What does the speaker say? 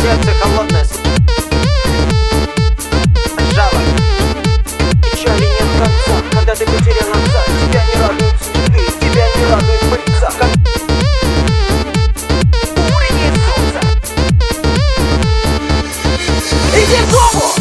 Сердце холодное, жало, печали нет конца. Когда ты потерял отца, тебя не радуют цветы, тебя не радует пыльца. Уровень солнца. Иди в жопу!